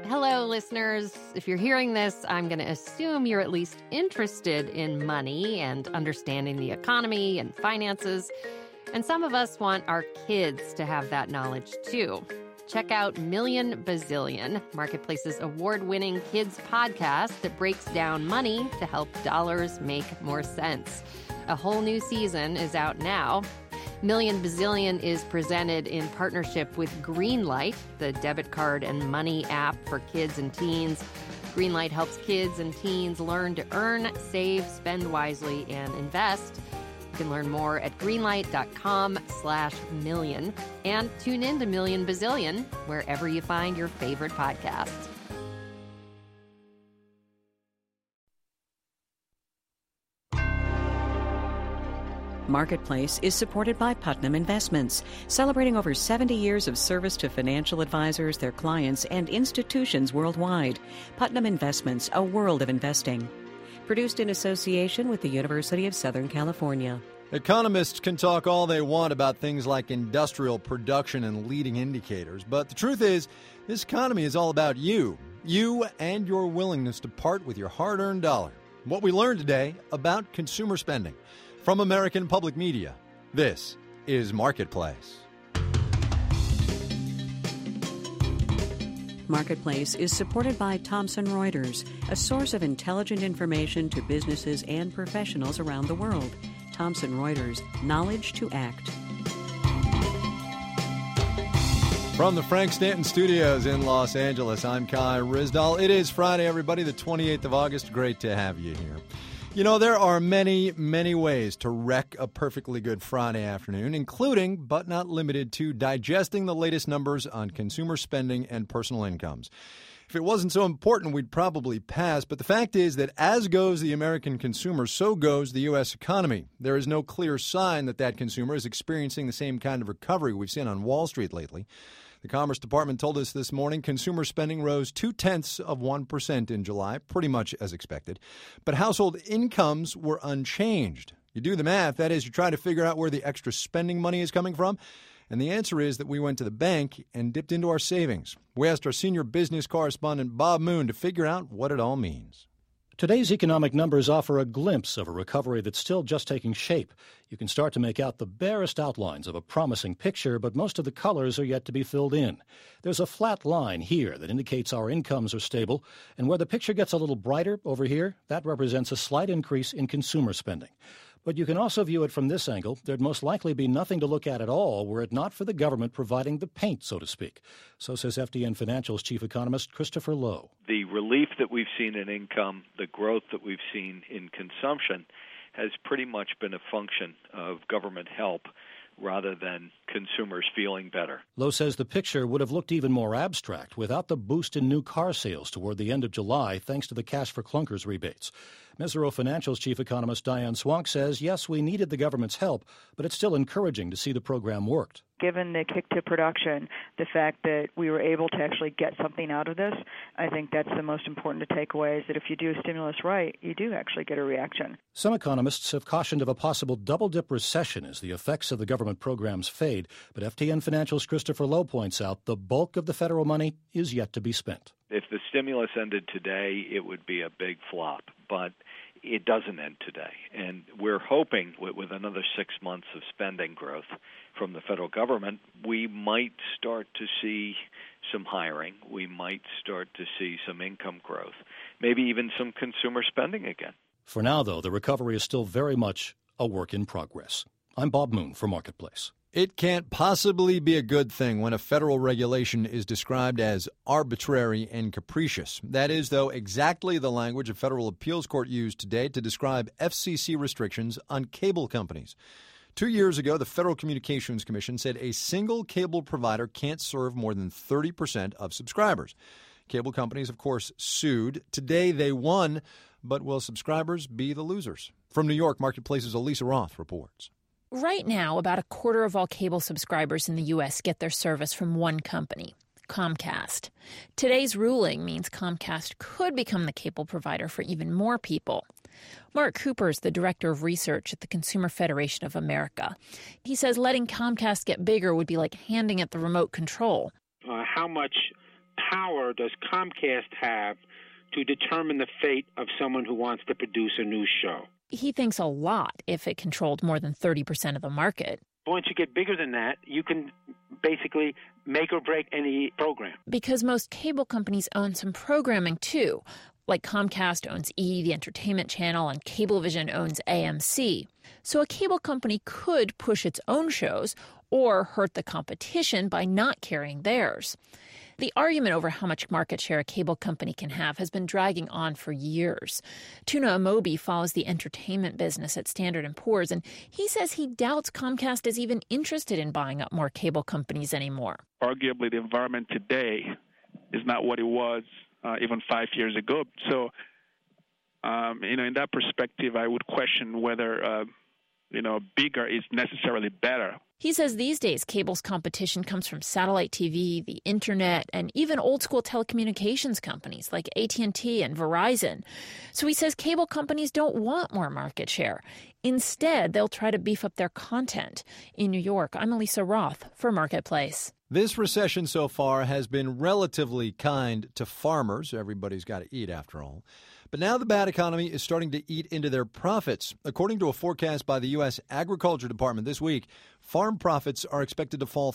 Hello, listeners. If you're hearing this, I'm going to assume you're at least interested in money and understanding the economy and finances. And some of us want our kids to have that knowledge, too. Check out Million Bazillion, Marketplace's award-winning kids podcast that breaks down money to help dollars make more sense. A whole new season is out now. Million Bazillion is presented in partnership with Greenlight, the debit card and money app for kids and teens. Greenlight helps kids and teens learn to earn, save, spend wisely, and invest. You can learn more at greenlight.com/million and tune in to Million Bazillion wherever you find your favorite podcasts. Marketplace is supported by Putnam Investments, celebrating over 70 years of service to financial advisors, their clients, and institutions worldwide. Putnam Investments, a world of investing. Produced in association with the University of Southern California. Economists can talk all they want about things like industrial production and leading indicators, but the truth is, this economy is all about you and your willingness to part with your hard-earned dollar. What we learned today about consumer spending. From American Public Media, this is Marketplace. Marketplace is supported by Thomson Reuters, a source of intelligent information to businesses and professionals around the world. Thomson Reuters, knowledge to act. From the Frank Stanton Studios in Los Angeles, I'm Kai Ryssdal. It is Friday, everybody, the 28th of August. Great to have you here. You know, there are many, many ways to wreck a perfectly good Friday afternoon, including, but not limited to, digesting the latest numbers on consumer spending and personal incomes. If it wasn't so important, we'd probably pass. But the fact is that as goes the American consumer, so goes the U.S. economy. There is no clear sign that that consumer is experiencing the same kind of recovery we've seen on Wall Street lately. The Commerce Department told us this morning consumer spending rose 0.2% in July, pretty much as expected. But household incomes were unchanged. You do the math, that is, you try to figure out where the extra spending money is coming from. And the answer is that we went to the bank and dipped into our savings. We asked our senior business correspondent, Bob Moon, to figure out what it all means. Today's economic numbers offer a glimpse of a recovery that's still just taking shape. You can start to make out the barest outlines of a promising picture, but most of the colors are yet to be filled in. There's a flat line here that indicates our incomes are stable, and where the picture gets a little brighter over here, that represents a slight increase in consumer spending. But you can also view it from this angle. There'd most likely be nothing to look at all were it not for the government providing the paint, so to speak. So says FDN Financial's chief economist, Christopher Lowe. The relief that we've seen in income, the growth that we've seen in consumption, has pretty much been a function of government help rather than consumers feeling better. Lowe says the picture would have looked even more abstract without the boost in new car sales toward the end of July thanks to the Cash for Clunkers rebates. Mesirow Financial's chief economist Diane Swonk says, yes, we needed the government's help, but it's still encouraging to see the program worked. Given the kick to production, the fact that we were able to actually get something out of this, I think that's the most important to take away, is that if you do a stimulus right, you do actually get a reaction. Some economists have cautioned of a possible double-dip recession as the effects of the government programs fade, but FTN Financial's Christopher Lowe points out the bulk of the federal money is yet to be spent. If the stimulus ended today, it would be a big flop, but it doesn't end today. And we're hoping with another 6 months of spending growth from the federal government, we might start to see some hiring. We might start to see some income growth, maybe even some consumer spending again. For now, though, the recovery is still very much a work in progress. I'm Bob Moon for Marketplace. It can't possibly be a good thing when a federal regulation is described as arbitrary and capricious. That is, though, exactly the language a federal appeals court used today to describe FCC restrictions on cable companies. 2 years ago, the Federal Communications Commission said a single cable provider can't serve more than 30% of subscribers. Cable companies, of course, sued. Today they won, but will subscribers be the losers? From New York, Marketplace's Elisa Roth reports. Right now, about a quarter of all cable subscribers in the U.S. get their service from one company, Comcast. Today's ruling means Comcast could become the cable provider for even more people. Mark Cooper is the director of research at the Consumer Federation of America. He says letting Comcast get bigger would be like handing it the remote control. How much power does Comcast have to determine the fate of someone who wants to produce a news show? He thinks a lot if it controlled more than 30% of the market. Once you get bigger than that, you can basically make or break any program. Because most cable companies own some programming, too. Like Comcast owns E!, the entertainment channel, and Cablevision owns AMC. So a cable company could push its own shows or hurt the competition by not carrying theirs. The argument over how much market share a cable company can have has been dragging on for years. Tuna Amobi follows the entertainment business at Standard & Poor's, and he says he doubts Comcast is even interested in buying up more cable companies anymore. Arguably, the environment today is not what it was even 5 years ago. So, in that perspective, I would question whether, bigger is necessarily better. He says these days cable's competition comes from satellite TV, the internet, and even old-school telecommunications companies like AT&T and Verizon. So he says cable companies don't want more market share. Instead, they'll try to beef up their content. In New York, I'm Elisa Roth for Marketplace. This recession so far has been relatively kind to farmers. Everybody's got to eat, after all. But now the bad economy is starting to eat into their profits. According to a forecast by the U.S. Agriculture Department this week, farm profits are expected to fall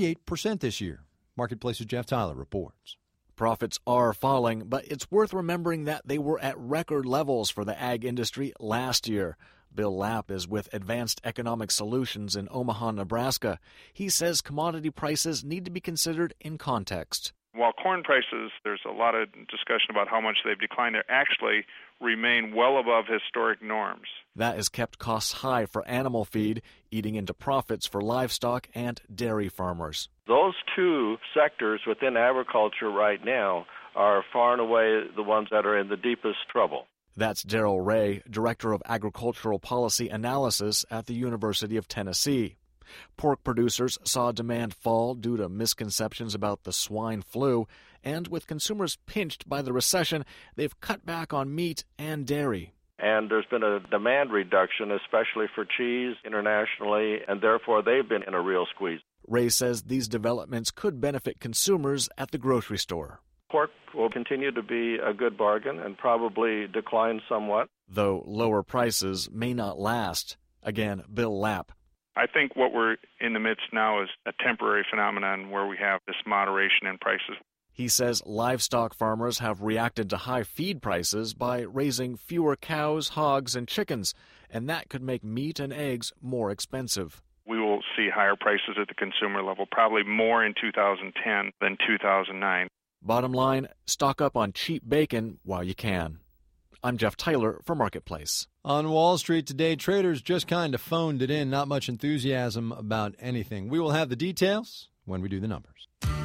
38% this year. Marketplace's Jeff Tyler reports. Profits are falling, but it's worth remembering that they were at record levels for the ag industry last year. Bill Lapp is with Advanced Economic Solutions in Omaha, Nebraska. He says commodity prices need to be considered in context. While corn prices, there's a lot of discussion about how much they've declined, they actually remain well above historic norms. That has kept costs high for animal feed, eating into profits for livestock and dairy farmers. Those two sectors within agriculture right now are far and away the ones that are in the deepest trouble. That's Darrell Ray, Director of Agricultural Policy Analysis at the University of Tennessee. Pork producers saw demand fall due to misconceptions about the swine flu, and with consumers pinched by the recession, they've cut back on meat and dairy. And there's been a demand reduction, especially for cheese internationally, and therefore they've been in a real squeeze. Ray says these developments could benefit consumers at the grocery store. Pork will continue to be a good bargain and probably decline somewhat, though lower prices may not last. Again, Bill Lapp. I think what we're in the midst now is a temporary phenomenon where we have this moderation in prices. He says livestock farmers have reacted to high feed prices by raising fewer cows, hogs, and chickens, and that could make meat and eggs more expensive. We will see higher prices at the consumer level, probably more in 2010 than 2009. Bottom line, stock up on cheap bacon while you can. I'm Jeff Tyler for Marketplace. On Wall Street today, traders just kind of phoned it in. Not much enthusiasm about anything. We will have the details when we do the numbers.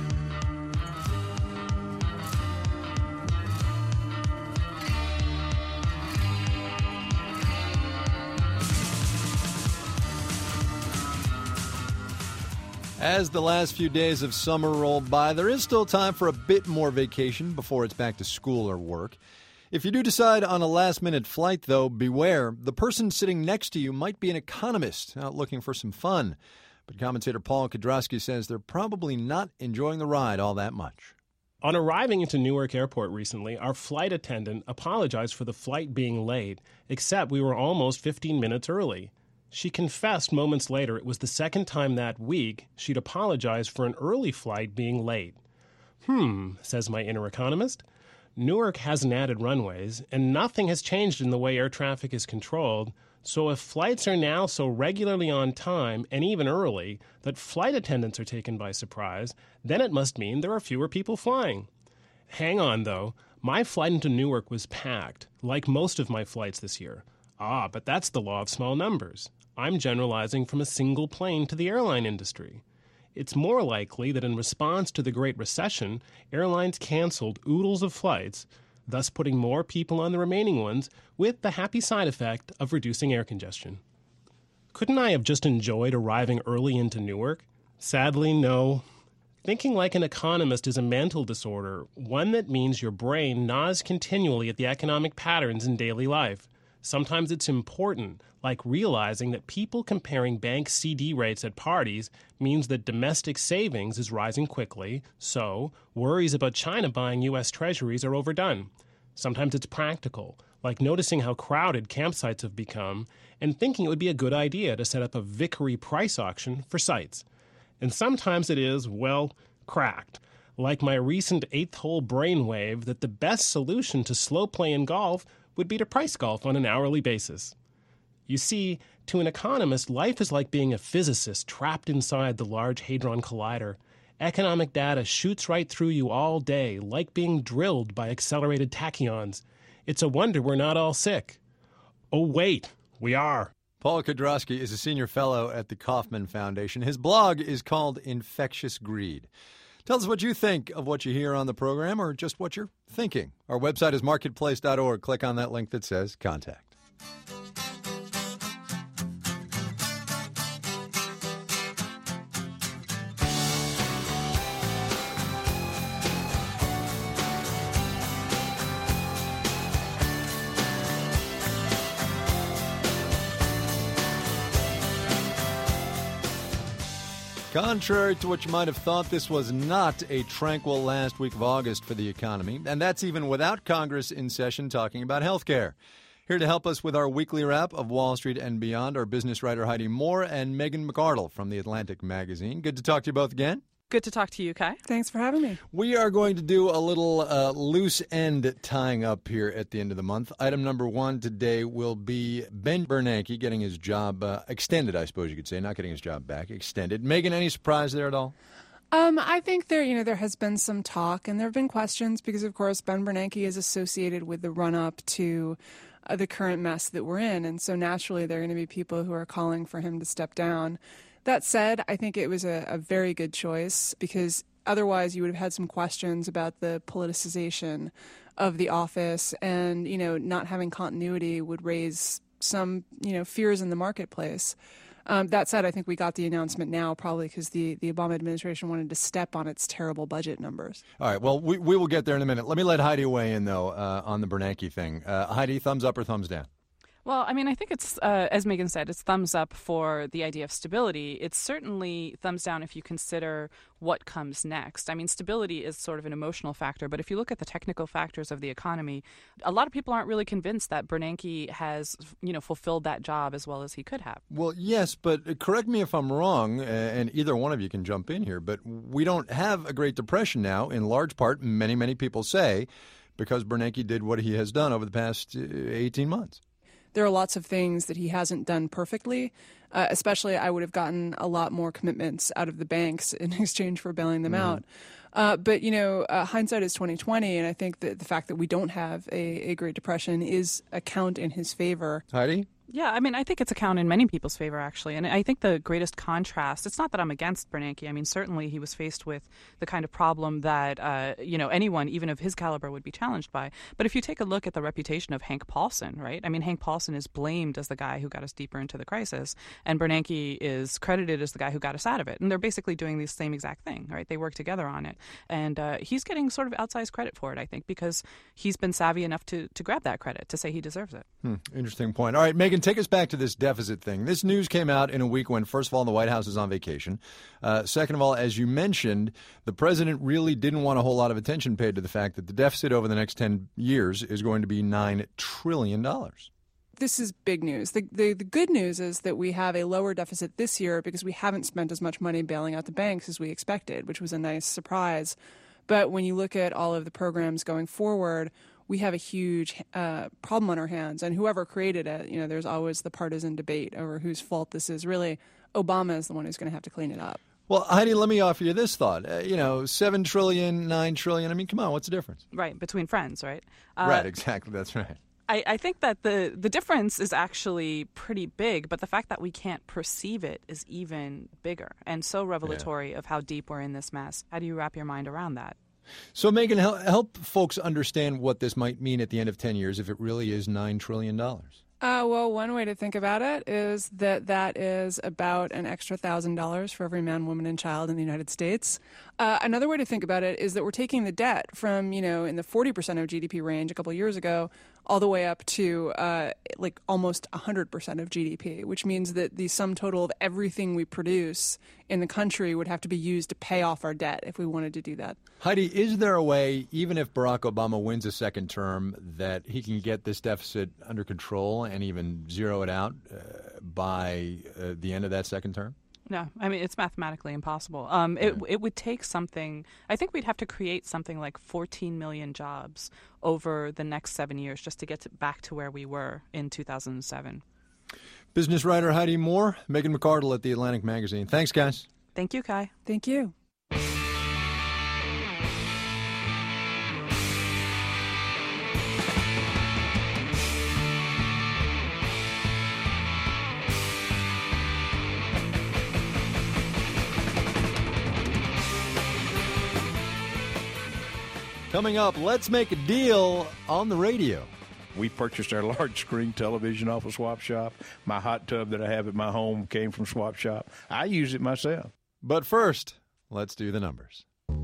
As the last few days of summer roll by, there is still time for a bit more vacation before it's back to school or work. If you do decide on a last-minute flight, though, beware. The person sitting next to you might be an economist out looking for some fun. But commentator Paul Kudrowski says they're probably not enjoying the ride all that much. On arriving into Newark Airport recently, our flight attendant apologized for the flight being late, except we were almost 15 minutes early. She confessed moments later it was the second time that week she'd apologized for an early flight being late. Says my inner economist. Newark hasn't added runways, and nothing has changed in the way air traffic is controlled, so if flights are now so regularly on time, and even early, that flight attendants are taken by surprise, then it must mean there are fewer people flying. Hang on, though. My flight into Newark was packed, like most of my flights this year. But that's the law of small numbers. I'm generalizing from a single plane to the airline industry. It's more likely that in response to the Great Recession, airlines canceled oodles of flights, thus putting more people on the remaining ones, with the happy side effect of reducing air congestion. Couldn't I have just enjoyed arriving early into Newark? Sadly, no. Thinking like an economist is a mental disorder, one that means your brain gnaws continually at the economic patterns in daily life. Sometimes it's important, like realizing that people comparing bank CD rates at parties means that domestic savings is rising quickly, so worries about China buying U.S. treasuries are overdone. Sometimes it's practical, like noticing how crowded campsites have become and thinking it would be a good idea to set up a Vickery price auction for sites. And sometimes it is, well, cracked, like my recent 8th-hole brainwave that the best solution to slow play in golf would be to price golf on an hourly basis. You see, to an economist, life is like being a physicist trapped inside the Large Hadron Collider. Economic data shoots right through you all day, like being drilled by accelerated tachyons. It's a wonder we're not all sick. Oh, wait, we are. Paul Kudrowski is a senior fellow at the Kauffman Foundation. His blog is called Infectious Greed. Tell us what you think of what you hear on the program or just what you're thinking. Our website is marketplace.org. Click on that link that says Contact. Contrary to what you might have thought, this was not a tranquil last week of August for the economy, and that's even without Congress in session talking about health care. Here to help us with our weekly wrap of Wall Street and beyond are business writer Heidi Moore and Megan McArdle from The Atlantic magazine. Good to talk to you both again. Good to talk to you, Kai. Thanks for having me. We are going to do a little loose end tying up here at the end of the month. Item number one today will be Ben Bernanke getting his job extended, I suppose you could say, not getting his job back, extended. Megan, any surprise there at all? I think there has been some talk and there have been questions because, of course, Ben Bernanke is associated with the run-up to the current mess that we're in. And so naturally there are going to be people who are calling for him to step down. That said, I think it was a very good choice because otherwise you would have had some questions about the politicization of the office and, not having continuity would raise some, fears in the marketplace. That said, I think we got the announcement now probably because the Obama administration wanted to step on its terrible budget numbers. All right. Well, we will get there in a minute. Let me let Heidi weigh in, though, on the Bernanke thing. Heidi, thumbs up or thumbs down? Well, I mean, I think it's, as Megan said, it's thumbs up for the idea of stability. It's certainly thumbs down if you consider what comes next. I mean, stability is sort of an emotional factor, but if you look at the technical factors of the economy, a lot of people aren't really convinced that Bernanke has, fulfilled that job as well as he could have. Well, yes, but correct me if I'm wrong, and either one of you can jump in here, but we don't have a Great Depression now, in large part, many, many people say, because Bernanke did what he has done over the past 18 months. There are lots of things that he hasn't done perfectly. Especially, I would have gotten a lot more commitments out of the banks in exchange for bailing them out. But hindsight is 20/20, and I think that the fact that we don't have a Great Depression is a count in his favor. Heidi? Yeah, I mean, I think it's a count in many people's favor, actually. And I think the greatest contrast, it's not that I'm against Bernanke. I mean, certainly he was faced with the kind of problem that, anyone, even of his caliber, would be challenged by. But if you take a look at the reputation of Hank Paulson, right? I mean, Hank Paulson is blamed as the guy who got us deeper into the crisis, and Bernanke is credited as the guy who got us out of it. And they're basically doing the same exact thing, right? They work together on it. And he's getting sort of outsized credit for it, I think, because he's been savvy enough to grab that credit, to say he deserves it. Interesting point. All right, Megan, take us back to this deficit thing. This news came out in a week when, first of all, the White House is on vacation. Second of all, as you mentioned, the president really didn't want a whole lot of attention paid to the fact that the deficit over the next 10 years is going to be $9 trillion. This is big news. The good news is that we have a lower deficit this year because we haven't spent as much money bailing out the banks as we expected, which was a nice surprise. But when you look at all of the programs going forward, we have a huge problem on our hands. And whoever created it, there's always the partisan debate over whose fault this is. Really, Obama is the one who's going to have to clean it up. Well, Heidi, let me offer you this thought. $7 trillion, $9 trillion. I mean, come on, what's the difference? Right, between friends, right? Right, exactly. That's right. I think that the difference is actually pretty big, but the fact that we can't perceive it is even bigger and so revelatory of how deep we're in this mess. How do you wrap your mind around that? So, Megan, help folks understand what this might mean at the end of 10 years if it really is $9 trillion. Well, one way to think about it is that is about an extra $1,000 for every man, woman, and child in the United States. Another way to think about it is that we're taking the debt from, in the 40% of GDP range a couple of years ago all the way up to like almost 100% of GDP, which means that the sum total of everything we produce in the country would have to be used to pay off our debt if we wanted to do that. Heidi, is there a way, even if Barack Obama wins a second term, that he can get this deficit under control and even zero it out by the end of that second term? No, I mean, it's mathematically impossible. It would take something. I think we'd have to create something like 14 million jobs over the next 7 years just to get back to where we were in 2007. Business writer Heidi Moore, Megan McArdle at The Atlantic Magazine. Thanks, guys. Thank you, Kai. Thank you. Coming up, let's make a deal on the radio. We purchased our large screen television off of Swap Shop. My hot tub that I have at my home came from Swap Shop. I use it myself. But first, let's do the numbers.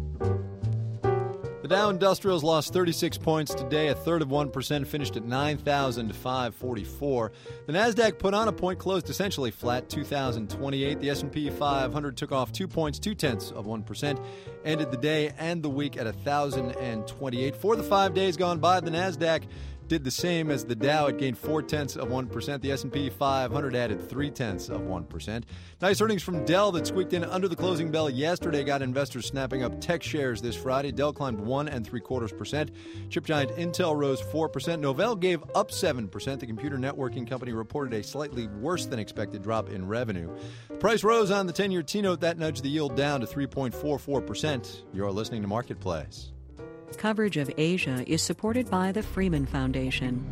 The Dow Industrials lost 36 points today, a third of 1%, finished at 9,544. The Nasdaq put on a point, closed essentially flat, 2,028. The S&P 500 took off 2 points, 0.2%, ended the day and the week at 1,028. For the 5 days gone by, the Nasdaq did the same as the Dow. It gained 0.4%. The S&P 500 added 0.3%. Nice earnings from Dell that squeaked in under the closing bell yesterday got investors snapping up tech shares this Friday. Dell climbed 1.75%. Chip giant Intel rose 4%. Novell gave up 7%. The computer networking company reported a slightly worse than expected drop in revenue. The price rose on the 10-year T-note. That nudged the yield down to 3.44%. You're listening to Marketplace. Coverage of Asia is supported by the Freeman Foundation.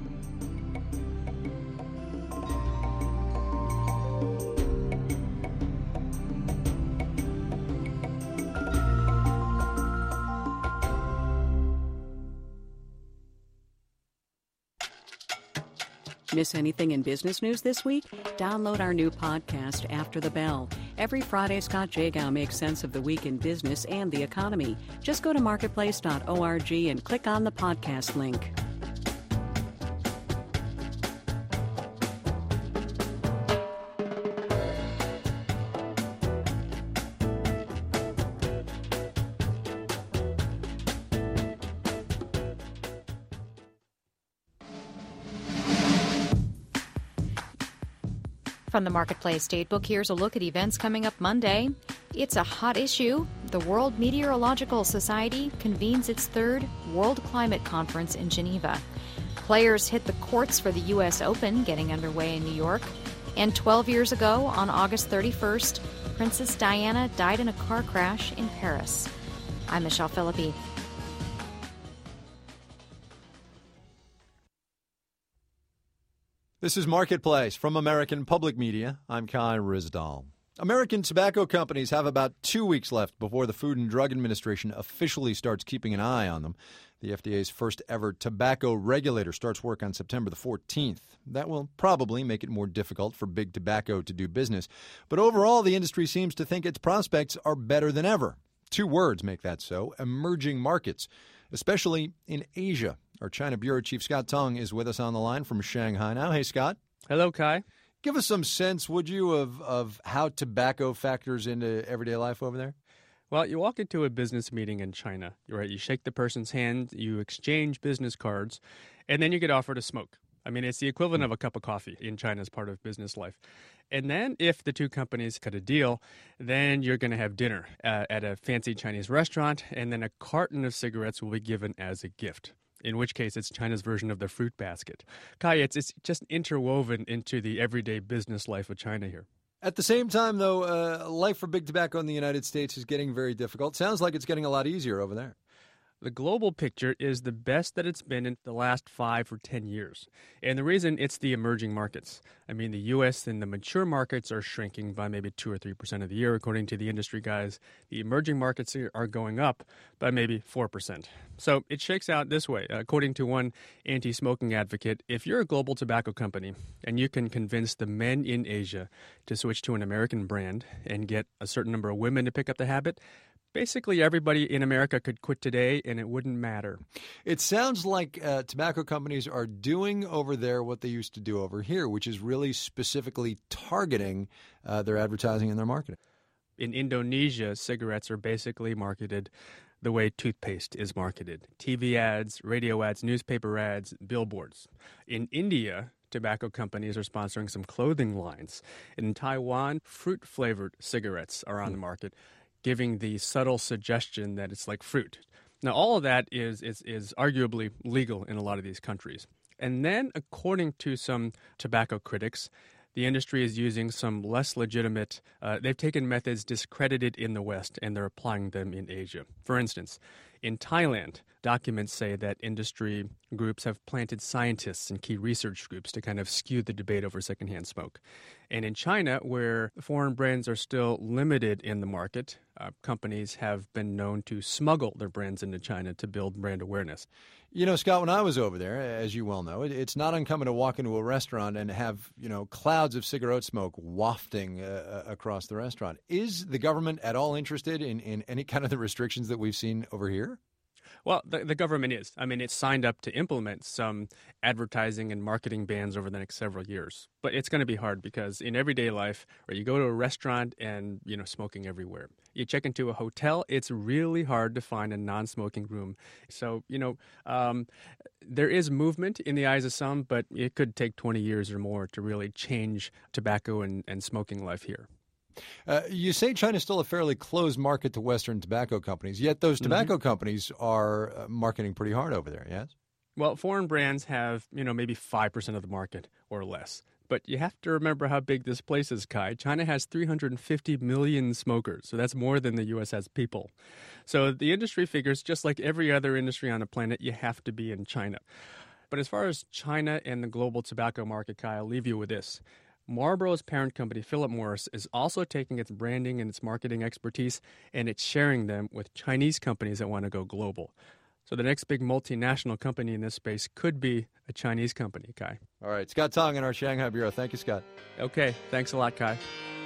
Miss anything in business news this week? Download our new podcast, After the Bell. Every Friday, Scott Jagow makes sense of the week in business and the economy. Just go to marketplace.org and click on the podcast link. From the Marketplace Datebook, here's a look at events coming up Monday. It's a hot issue. The World Meteorological Society convenes its third World Climate Conference in Geneva. Players hit the courts for the U.S. Open, getting underway in New York. And 12 years ago, on August 31st, Princess Diana died in a car crash in Paris. I'm Michelle Philippi. This is Marketplace from American Public Media. I'm Kai Ryssdal. American tobacco companies have about 2 weeks left before the Food and Drug Administration officially starts keeping an eye on them. The FDA's first ever tobacco regulator starts work on September the 14th. That will probably make it more difficult for big tobacco to do business. But overall, the industry seems to think its prospects are better than ever. 2 words make that so: emerging markets, especially in Asia. Our China Bureau Chief Scott Tung is with us on the line from Shanghai now. Hey, Scott. Hello, Kai. Give us some sense, would you, of how tobacco factors into everyday life over there? Well, you walk into a business meeting in China. Right? You shake the person's hand, you exchange business cards, and then you get offered a smoke. I mean, it's the equivalent of a cup of coffee in China as part of business life. And then if the two companies cut a deal, then you're going to have dinner at a fancy Chinese restaurant, and then a carton of cigarettes will be given as a gift, in which case it's China's version of the fruit basket. Kai, it's just interwoven into the everyday business life of China here. At the same time, though, life for big tobacco in the United States is getting very difficult. Sounds like it's getting a lot easier over there. The global picture is the best that it's been in the last 5 or 10 years. And the reason, it's the emerging markets. I mean, the U.S. and the mature markets are shrinking by maybe 2 or 3% of the year, according to the industry guys. The emerging markets are going up by maybe 4%. So it shakes out this way. According to one anti-smoking advocate, if you're a global tobacco company and you can convince the men in Asia to switch to an American brand and get a certain number of women to pick up the habit, basically everybody in America could quit today and it wouldn't matter. It sounds like tobacco companies are doing over there what they used to do over here, which is really specifically targeting their advertising and their marketing. In Indonesia, cigarettes are basically marketed the way toothpaste is marketed. TV ads, radio ads, newspaper ads, billboards. In India, tobacco companies are sponsoring some clothing lines. In Taiwan, fruit-flavored cigarettes are on the market, giving the subtle suggestion that it's like fruit. Now, all of that is arguably legal in a lot of these countries. And then, according to some tobacco critics, the industry is using some less legitimate, they've taken methods discredited in the West and they're applying them in Asia. For instance, in Thailand, documents say that industry groups have planted scientists and key research groups to kind of skew the debate over secondhand smoke. And in China, where foreign brands are still limited in the market, companies have been known to smuggle their brands into China to build brand awareness. You know, Scott, when I was over there, as you well know, it's not uncommon to walk into a restaurant and have, clouds of cigarette smoke wafting across the restaurant. Is the government at all interested in any kind of the restrictions that we've seen over here? Well, the government is. I mean, it's signed up to implement some advertising and marketing bans over the next several years. But it's going to be hard because in everyday life, or you go to a restaurant and, smoking everywhere. You check into a hotel, it's really hard to find a non-smoking room. So, there is movement in the eyes of some, but it could take 20 years or more to really change tobacco and smoking life here. You say China's still a fairly closed market to Western tobacco companies, yet those tobacco companies are marketing pretty hard over there, yes? Well, foreign brands have, maybe 5% of the market or less. But you have to remember how big this place is, Kai. China has 350 million smokers, so that's more than the U.S. has people. So the industry figures, just like every other industry on the planet, you have to be in China. But as far as China and the global tobacco market, Kai, I'll leave you with this. Marlboro's parent company, Philip Morris, is also taking its branding and its marketing expertise, and it's sharing them with Chinese companies that want to go global. So the next big multinational company in this space could be a Chinese company, Kai. All right. Scott Tong in our Shanghai Bureau. Thank you, Scott. Okay. Thanks a lot, Kai.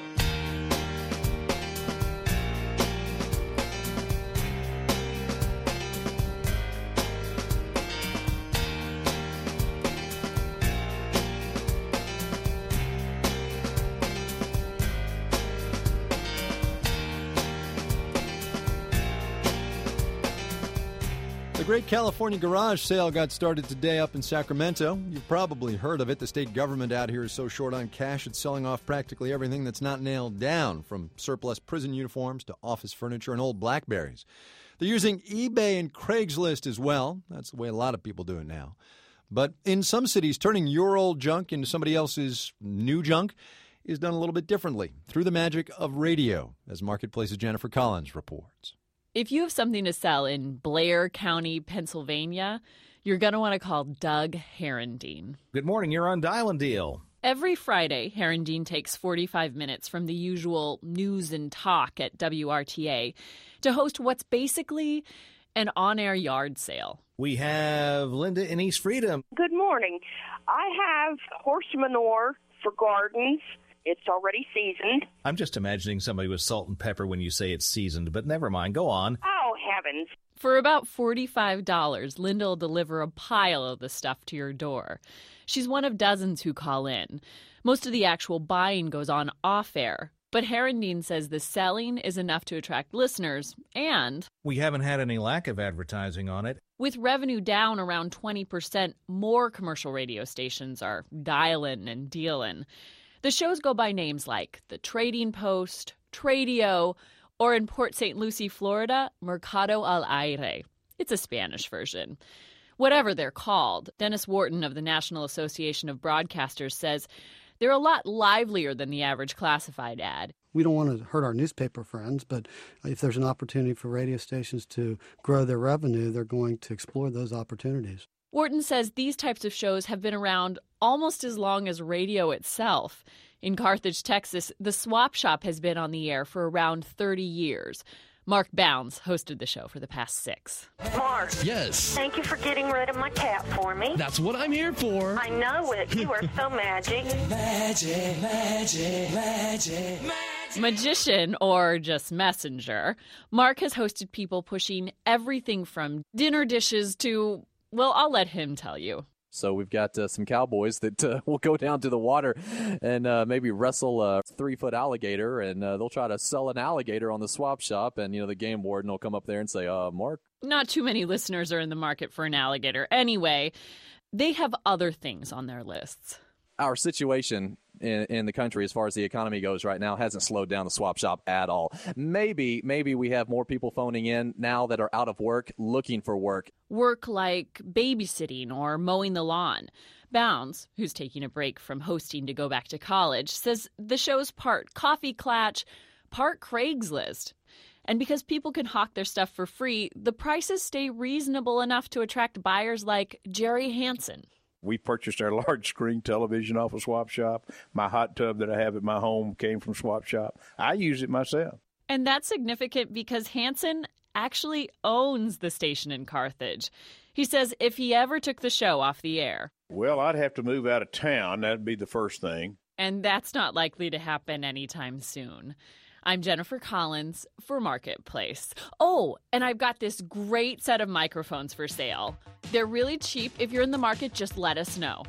The Great California Garage Sale got started today up in Sacramento. You've probably heard of it. The state government out here is so short on cash, it's selling off practically everything that's not nailed down, from surplus prison uniforms to office furniture and old BlackBerries. They're using eBay and Craigslist as well. That's the way a lot of people do it now. But in some cities, turning your old junk into somebody else's new junk is done a little bit differently through the magic of radio, as Marketplace's Jennifer Collins reports. If you have something to sell in Blair County, Pennsylvania, you're going to want to call Doug Herendeen. Good morning. You're on Dial and Deal. Every Friday, Herendeen takes 45 minutes from the usual news and talk at WRTA to host what's basically an on-air yard sale. We have Linda in East Freedom. Good morning. I have horse manure for gardens. It's already seasoned. I'm just imagining somebody with salt and pepper when you say it's seasoned, but never mind. Go on. Oh, heavens. For about $45, Linda will deliver a pile of the stuff to your door. She's one of dozens who call in. Most of the actual buying goes on off-air. But Herendeen says the selling is enough to attract listeners, and we haven't had any lack of advertising on it. With revenue down around 20%, more commercial radio stations are dialing and dealing. The shows go by names like The Trading Post, Tradio, or in Port St. Lucie, Florida, Mercado al Aire. It's a Spanish version. Whatever they're called, Dennis Wharton of the National Association of Broadcasters says they're a lot livelier than the average classified ad. We don't want to hurt our newspaper friends, but if there's an opportunity for radio stations to grow their revenue, they're going to explore those opportunities. Wharton says these types of shows have been around almost as long as radio itself. In Carthage, Texas, the Swap Shop has been on the air for around 30 years. Mark Bounds hosted the show for the past 6. Mark. Yes. Thank you for getting rid of my cat for me. That's what I'm here for. I know it. You are so magic. Magic, magic, magic, magic. Magician or just messenger, Mark has hosted people pushing everything from dinner dishes to, well, I'll let him tell you. So we've got some cowboys that will go down to the water and maybe wrestle a 3-foot alligator, and they'll try to sell an alligator on the swap shop, and, the game warden will come up there and say, Mark? Not too many listeners are in the market for an alligator. Anyway, they have other things on their lists. Our situation in the country as far as the economy goes right now hasn't slowed down the swap shop at all. Maybe we have more people phoning in now that are out of work looking for work. Work like babysitting or mowing the lawn. Bounds, who's taking a break from hosting to go back to college, says the show's part coffee clatch, part Craigslist. And because people can hawk their stuff for free, the prices stay reasonable enough to attract buyers like Jerry Hansen. We purchased our large screen television off of Swap Shop. My hot tub that I have at my home came from Swap Shop. I use it myself. And that's significant because Hansen actually owns the station in Carthage. He says if he ever took the show off the air, well, I'd have to move out of town. That'd be the first thing. And that's not likely to happen anytime soon. I'm Jennifer Collins for Marketplace. Oh, and I've got this great set of microphones for sale. They're really cheap. If you're in the market, just let us know.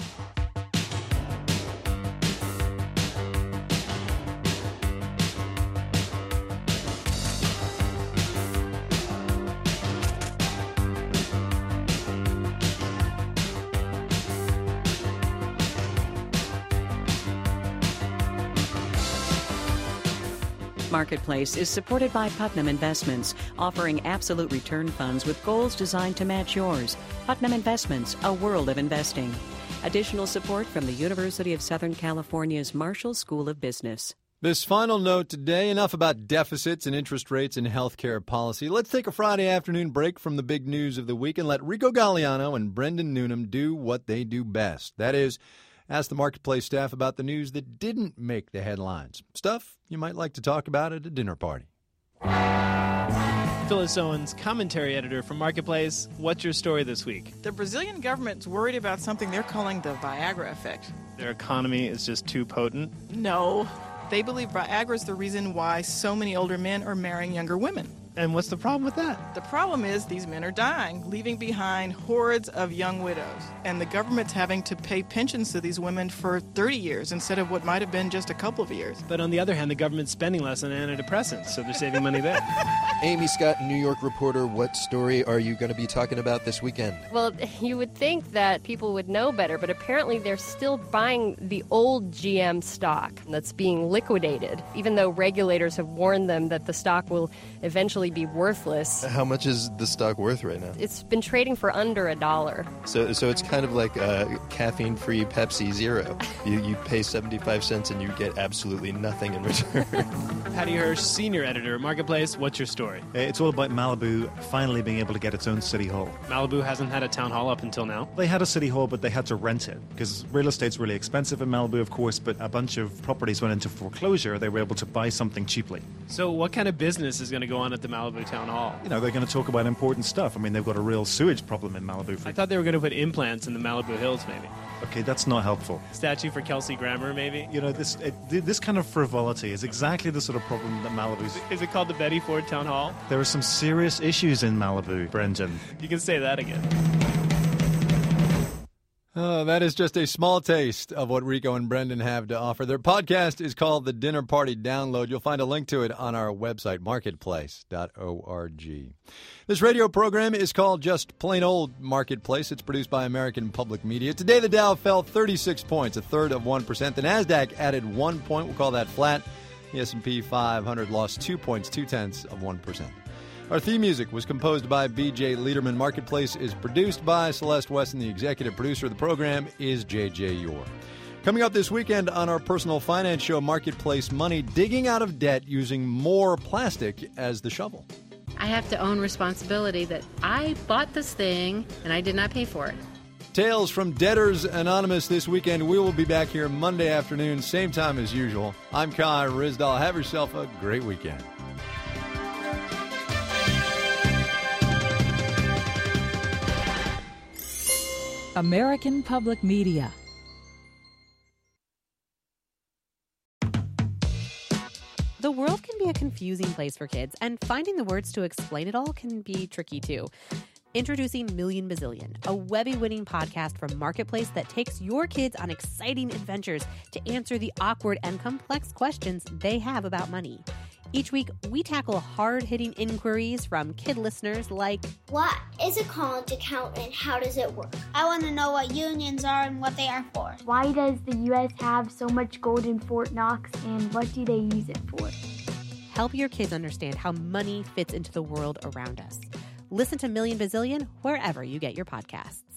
Marketplace is supported by Putnam Investments, offering absolute return funds with goals designed to match yours. Putnam Investments, a world of investing. Additional support from the University of Southern California's Marshall School of Business. This final note today, enough about deficits and interest rates and healthcare policy. Let's take a Friday afternoon break from the big news of the week and let Rico Galliano and Brendan Noonan do what they do best. That is, ask the Marketplace staff about the news that didn't make the headlines. Stuff you might like to talk about at a dinner party. Phyllis Owens, commentary editor for Marketplace. What's your story this week? The Brazilian government's worried about something they're calling the Viagra effect. Their economy is just too potent? No. They believe Viagra is the reason why so many older men are marrying younger women. And what's the problem with that? The problem is these men are dying, leaving behind hordes of young widows. And the government's having to pay pensions to these women for 30 years instead of what might have been just a couple of years. But on the other hand, the government's spending less on antidepressants, so they're saving money there. Amy Scott, New York reporter, what story are you going to be talking about this weekend? Well, you would think that people would know better, but apparently they're still buying the old GM stock that's being liquidated, even though regulators have warned them that the stock will eventually be worthless. How much is the stock worth right now? It's been trading for under $1. So it's kind of like a caffeine-free Pepsi Zero. You pay 75 cents and you get absolutely nothing in return. Patty Hirsch, senior editor at Marketplace. What's your story? It's all about Malibu finally being able to get its own city hall. Malibu hasn't had a town hall up until now. They had a city hall, but they had to rent it because real estate's really expensive in Malibu, of course, but a bunch of properties went into foreclosure. They were able to buy something cheaply. So what kind of business is going to go on at the Malibu town hall? They're going to talk about important stuff. I mean, they've got a real sewage problem in Malibu. I thought they were going to put implants in the Malibu Hills, maybe. Okay, that's not helpful. Statue for Kelsey Grammer, maybe? This kind of frivolity is exactly the sort of problem that Malibu's... Is it called the Betty Ford Town Hall? There are some serious issues in Malibu, Brendan. You can say that again. That is just a small taste of what Rico and Brendan have to offer. Their podcast is called The Dinner Party Download. You'll find a link to it on our website, marketplace.org. This radio program is called Just Plain Old Marketplace. It's produced by American Public Media. Today, the Dow fell 36 points, 1/3 of 1%. The NASDAQ added 1 point. We'll call that flat. The S&P 500 lost 2 points, 0.2 of 1%. Our theme music was composed by B.J. Liederman. Marketplace is produced by Celeste Weston. The executive producer of the program is J.J. Yore. Coming up this weekend on our personal finance show, Marketplace Money, digging out of debt using more plastic as the shovel. I have to own responsibility that I bought this thing and I did not pay for it. Tales from Debtors Anonymous this weekend. We will be back here Monday afternoon, same time as usual. I'm Kai Ryssdal. Have yourself a great weekend. American Public Media. world can be a confusing place for kids, and finding the words to explain it all can be tricky too. Introducing Million Bazillion, a Webby-winning podcast from Marketplace that takes your kids on exciting adventures to answer the awkward and complex questions they have about money. Each week, we tackle hard-hitting inquiries from kid listeners like, what is a college account and how does it work? I want to know what unions are and what they are for. Why does the U.S. have so much gold in Fort Knox and what do they use it for? Help your kids understand how money fits into the world around us. Listen to Million Bazillion wherever you get your podcasts.